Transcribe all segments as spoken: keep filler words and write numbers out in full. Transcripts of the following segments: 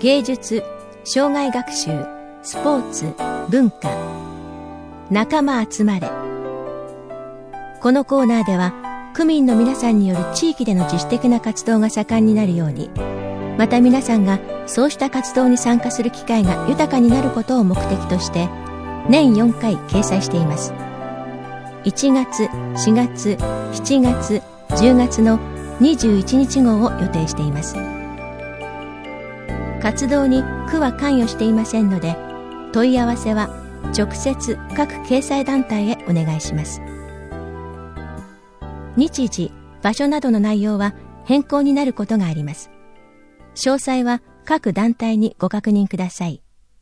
芸術、障害学習、スポーツ、文化、仲間集まれ。このコーナーでは区民の皆さんによる地域での自主的な活動が盛んになるように、また皆さんがそうした活動に参加する機会が豊かになることを目的として年よんかい掲載しています。いちがつ、しがつ、しちがつ、じゅうがつのにじゅういちにち号を予定しています。活動に区は関与していませんので、問い合わせは直接各掲載団体へお願いします。日時、場所などの内容は変更になることがあります。詳細は各団体にご確認ください。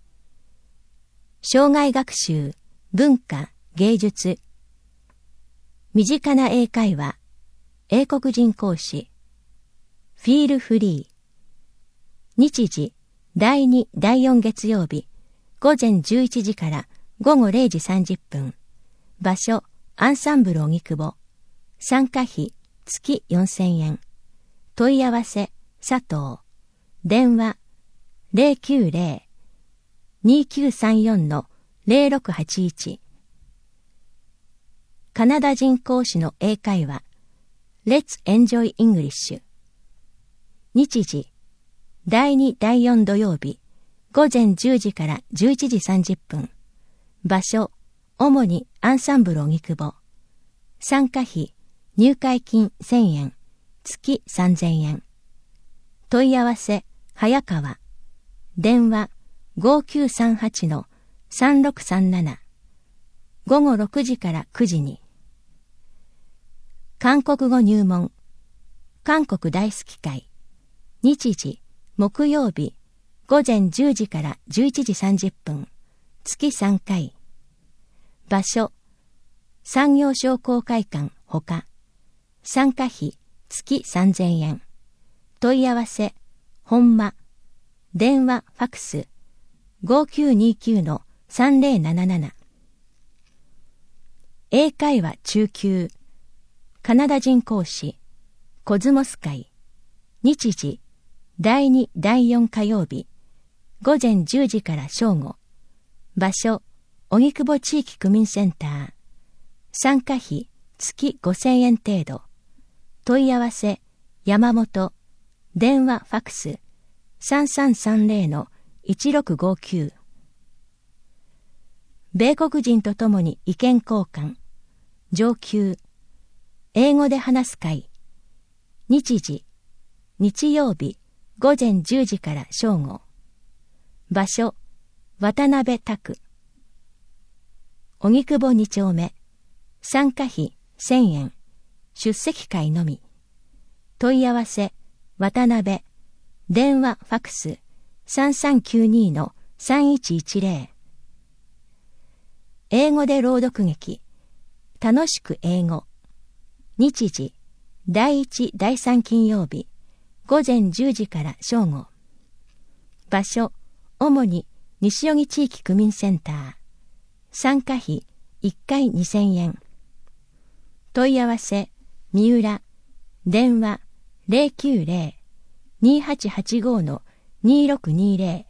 障害学習、文化、芸術、身近な英会話、英国人講師、フィールフリー。日時、だいに、だいよん月曜日、午前じゅういちじから午後れいじさんじゅっぷん。場所、アンサンブル荻窪。参加費、月よんせんえん。問い合わせ、佐藤。電話、ゼロきゅうゼロ にきゅうさんよん ゼロろくはちいち。カナダ人講師の英会話、Let's Enjoy English。日時、だいに、だいよん土曜日、午前じゅうじからじゅういちじさんじゅっぷん。場所、主にアンサンブル荻窪。参加費、入会金せんえん、月さんぜんえん。問い合わせ、早川。電話、ごきゅうさんはち さんろくさんなな。午後ろくじからくじに。韓国語入門。韓国大好き会。日時、木曜日、午前じゅうじからじゅういちじさんじゅっぷん。月さんかい。場所、産業商工会館ほか。参加費、月さんぜんえん。問い合わせ、本間。電話、ファクス、ごきゅうにきゅう さんぜろなななな。英会話中級。カナダ人講師、コズモス会。日時、だいに、だいよん火曜日、午前じゅうじから正午。場所、荻窪地域区民センター。参加費、月ごせんえん程度。問い合わせ、山本。電話、ファクス、さんさんさんゼロ いちろくごきゅう。米国人とともに意見交換。上級。英語で話す会。日時、日曜日、午前じゅうじから正午。場所、渡辺拓。荻窪に丁目。参加費せんえん。出席会のみ。問い合わせ、渡辺。電話、ファクス、さんさんきゅうに さんいちいちゼロ。英語で朗読劇。楽しく英語。日時、だいいち、だいさん金曜日、午前じゅうじから正午。場所、主に西荻地域区民センター。参加費、いっかいにせんえん。問い合わせ、三浦。電話、ゼロきゅうゼロ にはちはちご にろくにゼロ。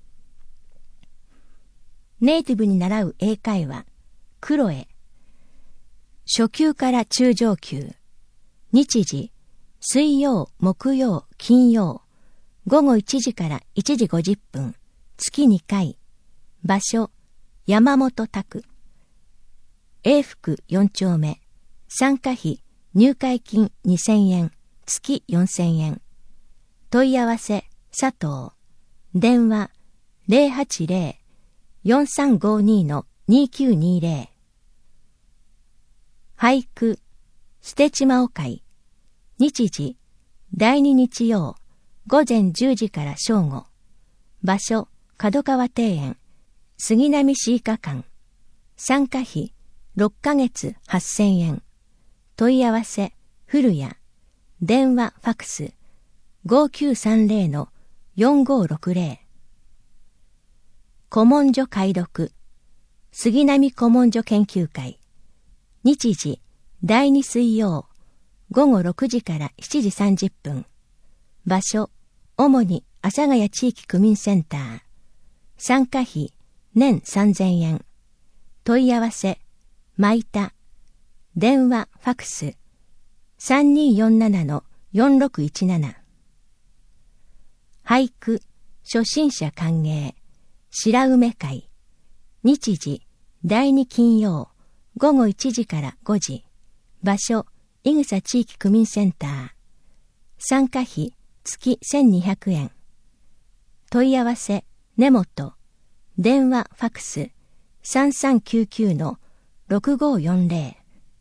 ネイティブに習う英会話、クロエ。初級から中上級。日時、水曜、木曜、金曜。午後いちじからいちじごじゅっぷん。月にかい。場所、山本拓。英福よん丁目。参加費、入会金にせんえん。月よんせんえん。問い合わせ、佐藤。電話、ゼロはちゼロ よんさんごに にきゅうにゼロ。俳句、捨てちまお会。日時、だいに日曜、午前じゅうじから正午。場所、角川庭園、杉並市医科館。参加費、ろっかげつはっせんえん。問い合わせ、古谷。電話、ファクス、ごきゅうさんゼロ よんごろくゼロ。古文書解読、杉並古文書研究会。日時、だいに水曜、午後ろくじからしちじさんじゅっぷん。場所、 主に阿佐ヶ谷地域区民センター。参加費、年さんぜんえん。問い合わせ、まいた。電話、ファクス。さんにーよんななのよんろくいちなな。俳句、初心者歓迎。白梅会。日時、だいに金曜、ごごいちじからごじ。場所、伊草地域区民センター。参加費、月せんにひゃくえん。問い合わせ、根本。電話、ファクス。さんさんきゅうきゅうのろくごよんぜろ。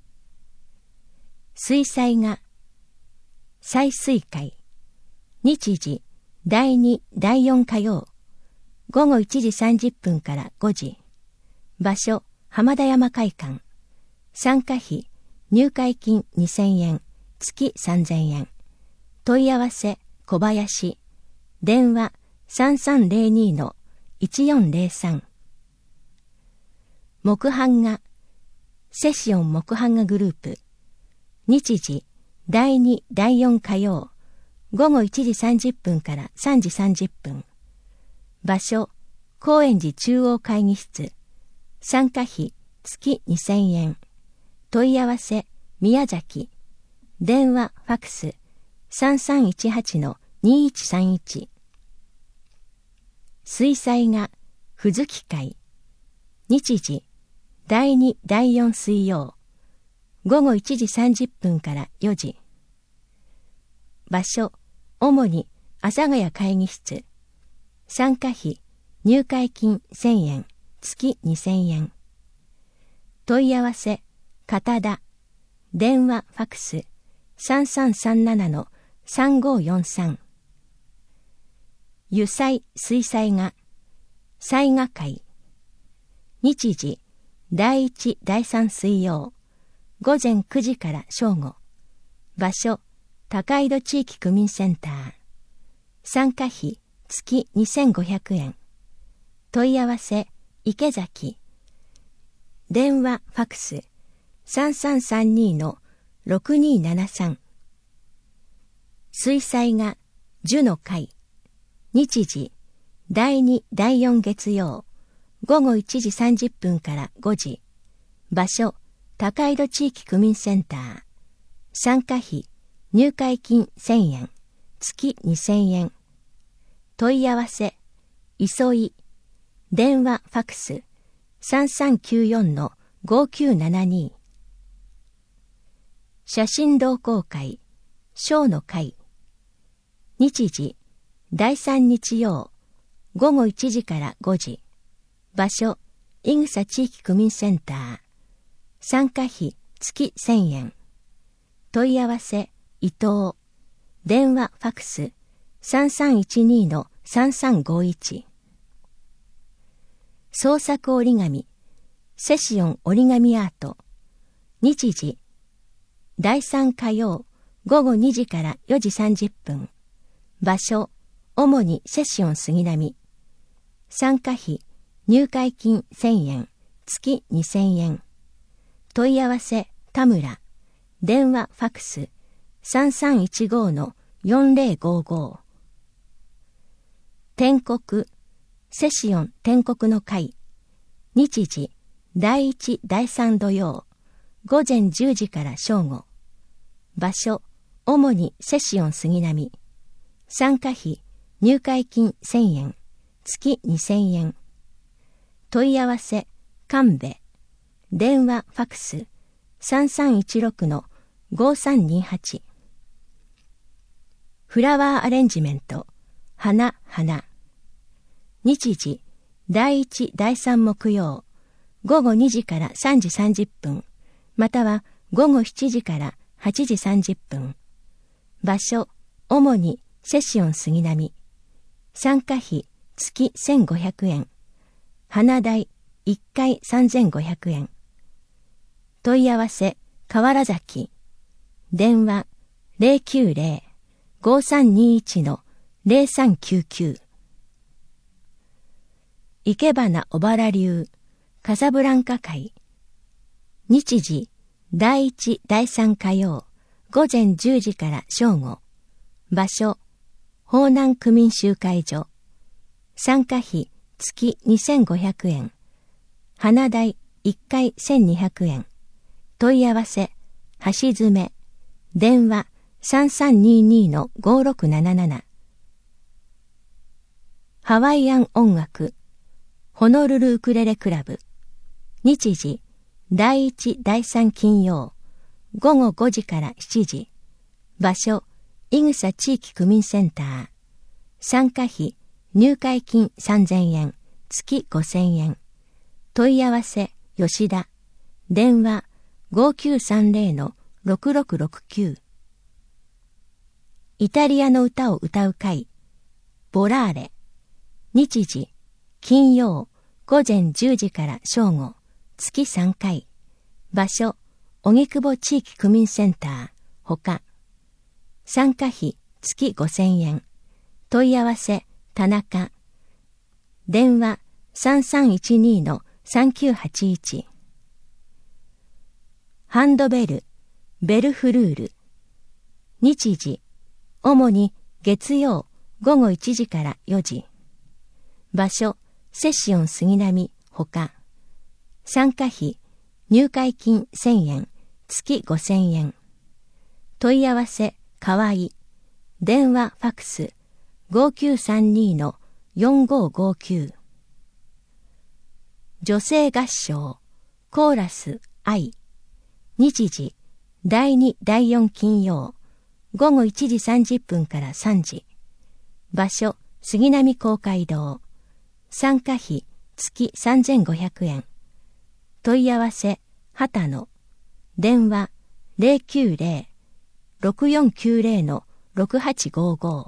水彩画。採水会。日時、だいに、だいよん火曜。ごごいちじさんじゅっぷんからごじ。場所、浜田山会館。参加費、入会金にせんえん、月さんぜんえん。問い合わせ、小林。電話、さんさんぜろにのいちよんぜろさん。木版画。セシオン木版画グループ。日時、だいに、だいよん火曜。ごごいちじさんじゅっぷんからさんじさんじゅっぷん。場所、高円寺中央会議室。参加費、月にせんえん。問い合わせ、宮崎。電話、ファクス。さんさんいちはちのにいちさんいち。水彩画、ふずき会。日時、だいに、だいよん水曜。ごごいちじさんじゅっぷんからよじ。場所、主に阿佐ヶ谷会議室。参加費、入会金せんえん、月にせんえん。問い合わせ、片田。電話、ファクス。さんさんさんななのさんごよんさん。油彩水彩画。彩画会。日時、だいいち、だいさん水曜。午前くじから正午。場所、高井戸地域区民センター。参加費、月にせんごひゃくえん。問い合わせ、池崎。電話、ファクス。さんさんさんにのろくにななさん。水彩画、樹の会。日時、だいに、だいよん月曜。ごごいちじさんじゅっぷんからごじ。場所、高井戸地域区民センター。参加費、入会金せんえん、月にせんえん。問い合わせ、磯井。電話、ファクス。さんさんきゅうよんのごきゅうななに。写真同好会、小の会。日時、だいさん日曜。ごごいちじからごじ。場所、伊草地域区民センター。参加費、月せんえん。問い合わせ、伊藤。電話、ファクス。さんさんいちにのさんさんごいち。創作折り紙、セシオン折り紙アート。日時、だいさん火曜。ごごにじからよじさんじゅっぷん。場所、主にセシオン杉並。参加費、入会金せんえん、月にせんえん。問い合わせ、田村。電話、ファクス。さんさんいちごのよんぜろごご。天国、セシオン天国の会。日時、だいいち、だいさん土曜。午前じゅうじから正午。場所、主にセシオン杉並。参加費、入会金せんえん、月にせんえん。問い合わせ、神戸。電話、ファクス。さんさんいちろくのごさんにはち。フラワーアレンジメント、花、花。日時、だいいち、だいさん木曜。ごごにじからさんじさんじゅっぷん。またはごごしちじからはちじさんじゅっぷん。場所、主にセシオン杉並。参加費、月せんごひゃくえん。花代、いっかいさんぜんごひゃくえん。問い合わせ、河原崎。電話、ゼロきゅうゼロ、ごさんにいちのゼロさんきゅうきゅう。生け花小原流、カサブランカ会。日時、だいいち、だいさん火曜。午前じゅうじから正午。場所、 方南区民集会所。参加費月にせんごひゃくえん。花代いっかいせんにひゃくえん。問い合わせ、橋爪。電話さんさんににのごろくなななな。ハワイアン音楽。ホノルルウクレレクラブ。日時、だいいち、だいさん金曜。ごごごじからしちじ。場所、いぐさ地域区民センター。参加費、入会金さんぜんえん、月ごせんえん。問い合わせ、吉田。電話、ごきゅうさんぜろのろくろくろくきゅう。イタリアの歌を歌う会。ボラーレ。日時、金曜、ごぜんじゅうじから正午、月さんかい。場所、荻窪地域区民センター、ほか。参加費、月ごせんえん。問い合わせ、田中。電話、さんさんいちにのさんきゅうはちいち。ハンドベル、ベルフルール。日時、主に月曜ごごいちじからよじ。場所、セッション杉並、ほか。参加費、入会金せんえん、月ごせんえん。問い合わせ、河合。電話、ファクス、ごきゅうさんにのよんごごきゅう。女性合唱、コーラス、愛。日時、だいに、だいよん金曜、ごごいちじさんじゅっぷんからさんじ。場所、杉並公会堂。参加費、月さんぜんごひゃくえん。問い合わせ、畑野。電話、ゼロきゅうゼロ、ろくよんきゅうゼロのろくはちごご。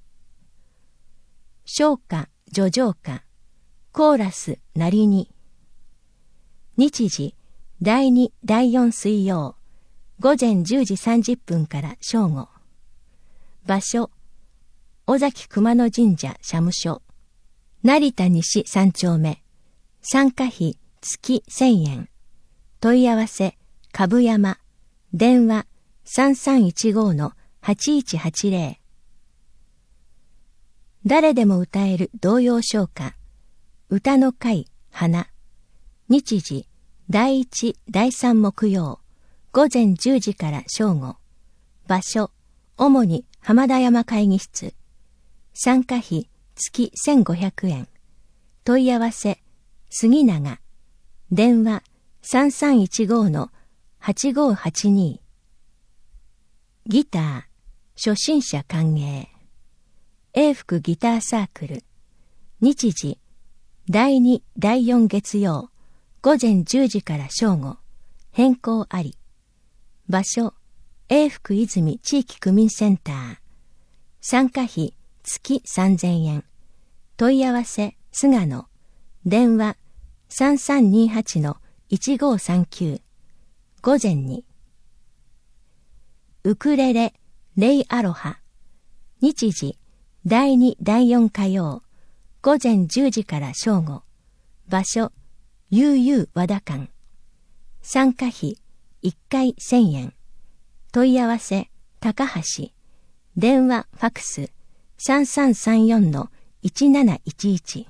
唱歌、叙情歌、コーラス、なりに。日時、だいに、だいよん水曜、ごぜんじゅうじさんじゅっぷんから正午。場所、尾崎熊野神社社務所。成田西さん丁目。参加費、月せんえん。問い合わせ、株山。電話、さんさんいちごのはちいちはちゼロ。誰でも歌える童謡唱歌。歌の会、花。日時、だいいち、だいさん木曜、ごぜんじゅうじから正午。場所、主に浜田山会議室。参加費、月せんごひゃくえん。問い合わせ、杉永。電話、さんさんいちごのはちごはちに。ギター、初心者歓迎。英福ギターサークル。日時、だいに、だいよん月曜、ごぜんじゅうじから正午。変更あり。場所、英福泉地域区民センター。参加費、月さんぜんえん。問い合わせ、菅野。電話、さんさんにはちのいちごさんきゅう。午前に。ウクレレ、レイアロハ。日時、だいに、だいよん火曜、ごぜんじゅうじから正午。場所、ゆうゆう和田館。参加費、いっかいせんえん。問い合わせ、高橋。電話、ファクス、さんさんさんよんのいちなないちいち。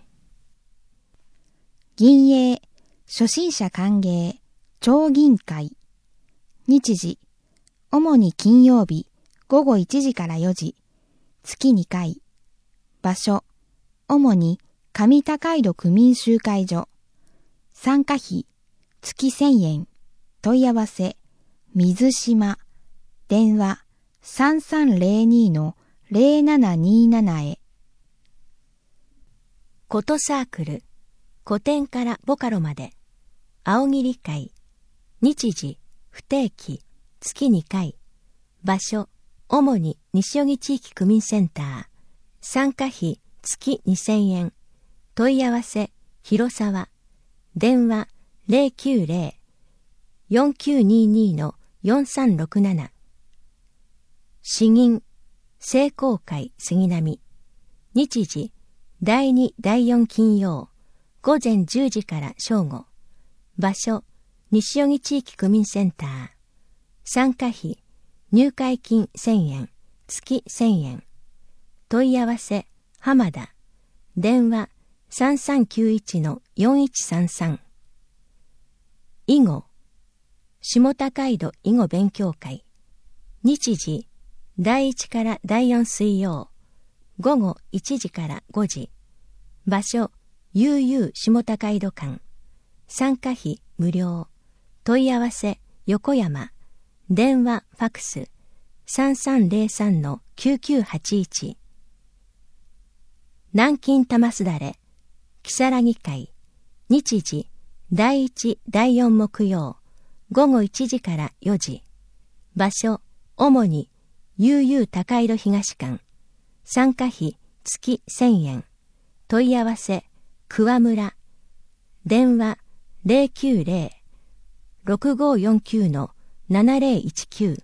銀営、初心者歓迎、町銀会。日時、主に金曜日、ごごいちじからよじ、月にかい。場所、主に上高井戸区民集会所。参加費、月せんえん。問い合わせ、水島。電話、さんさんゼロにのゼロななにななへ。 ことサークル、古典からボカロまで。青桐会。日時、不定期、月にかい。場所、主に西荻地域区民センター。参加費、月にせんえん。問い合わせ、広沢。電話、ゼロきゅうゼロ、よんきゅうににのよんさんろくなな。詩吟、聖公会杉並。日時、だいに、だいよん金曜、ごぜんじゅうじから正午。場所、西荻地域区民センター。参加費、入会金せんえん、月せんえん。 問い合わせ浜田。電話さんさんきゅういちのよんいちさんさん。囲碁下高井戸囲碁勉強会。日時だいいちからだいよん水曜午後いちじからごじ。場所悠々下高井戸館。参加費無料。問い合わせ横山。電話ファクスさんさんゼロさんのきゅうきゅうはちいち。南京玉すだれ如月会。日時だいいちだいよん木曜午後いちじからよじ。場所主に悠々高井戸東館。参加費月せんえん。問い合わせ桑村。電話ゼロきゅうゼロ ろくごよんきゅうのななゼロいちきゅう。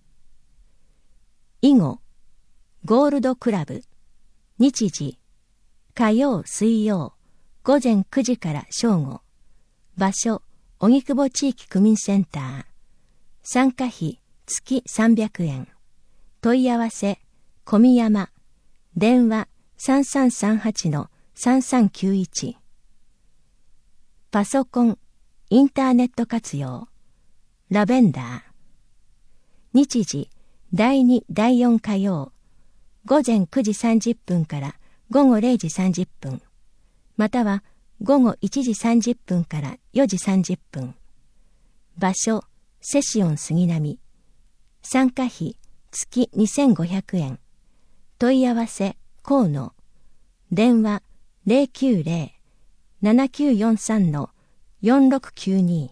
囲碁ゴールドクラブ。日時火曜水曜午前くじから正午。場所荻窪地域区民センター。参加費月さんびゃくえん。問い合わせ小宮山。電話さんさんさんはちのさんさんきゅういち。パソコンインターネット活用ラベンダー。日時だいにだいよん火曜午前くじさんじゅっぷんから午後れいじさんじゅっぷん、または午後いちじさんじゅっぷんからよじさんじゅっぷん。場所セシオン杉並。参加費月にせんごひゃくえん。問い合わせ河野。電話ゼロきゅうゼロ ななきゅうよんさんのよんろくきゅうに。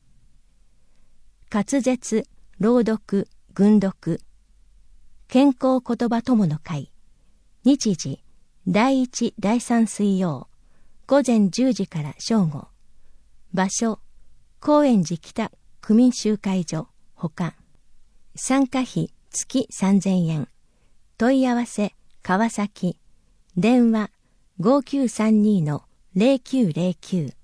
滑舌朗読訓読健康言葉友の会。日時だいいちだいさん水曜午前じゅうじから正午。場所高円寺北区民集会所ほか。参加費月さんぜんえん。問い合わせ川崎。電話ごきゅうさんにのゼロきゅうゼロきゅう。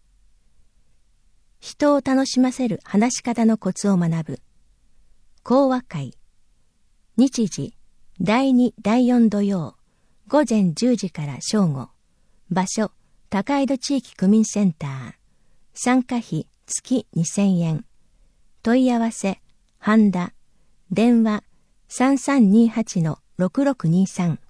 人を楽しませる話し方のコツを学ぶ講話会。日時だいにだいよん土曜午前じゅうじから正午。場所高井戸地域区民センター。参加費月にせんえん。問い合わせ半田。電話さんさんにはちのろくろくにさん。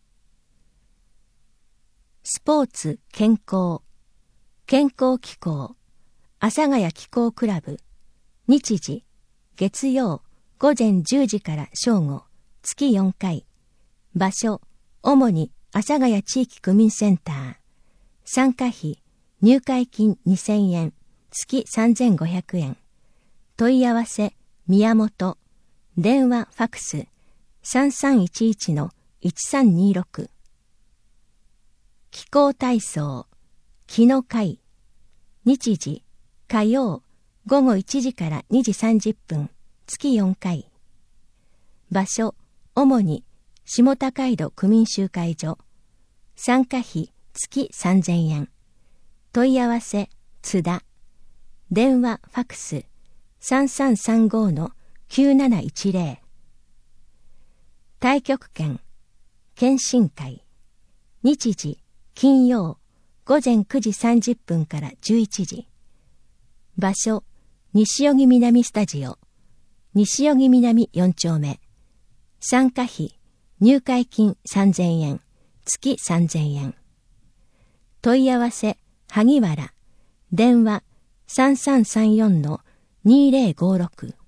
スポーツ健康健康機構阿佐ヶ谷機構クラブ。日時月曜午前じゅうじから正午月よんかい。場所主に阿佐ヶ谷地域区民センター。参加費入会金にせんえん月さんぜんごひゃくえん。問い合わせ宮本。電話ファクスさんさんいちいちのいちさんにろく。気候体操気の会。日時火曜午後いちじからにじさんじゅっぷん月よんかい。場所主に下高井戸区民集会所。参加費月さんぜんえん。問い合わせ津田。電話ファクスさんさんさんごのきゅうなないちゼロ。太極拳検診会。日時金曜午前くじさんじゅっぷんからじゅういちじ。場所西荻南スタジオ西荻南よん丁目。参加費入会金さんぜんえん月さんぜんえん。問い合わせ萩原。電話さんさんさんよんのにゼロごろく。